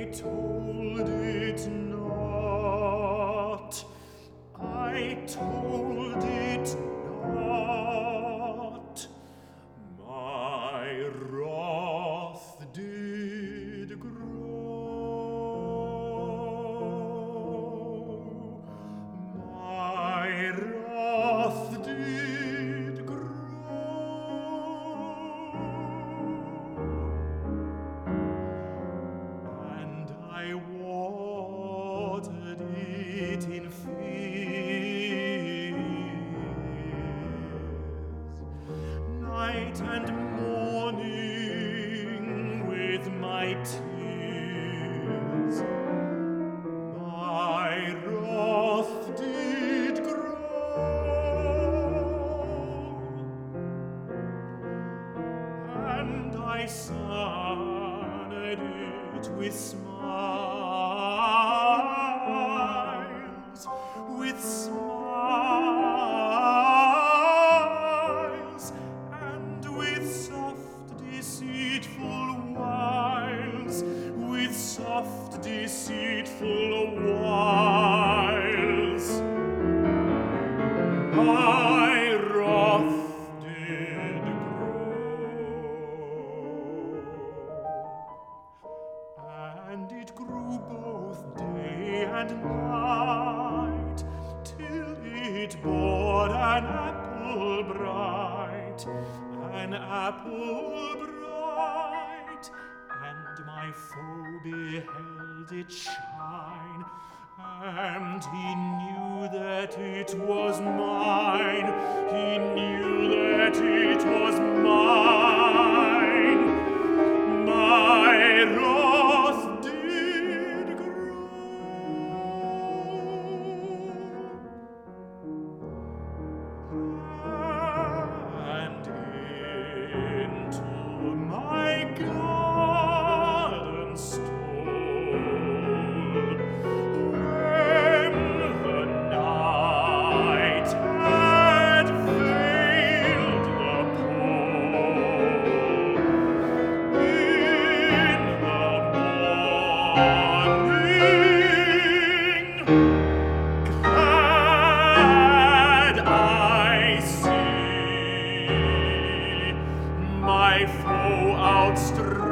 told it not. I told it not. My wrath did grow. My wrath did grow. And I watered it in fears, night and morning with my tears. My wrath did grow, and I sunned it with smiles, and with soft deceitful wiles, with soft deceitful wiles. My wrath did grow, and it grew both day and night, till it bore an apple bright, an apple bright, and my foe beheld it shine, and he knew that it was mine, he knew that it was mine. My wrath did grow, and into my garden stole, when the night had veiled the pole. In the morning, glad I see my foe outstretched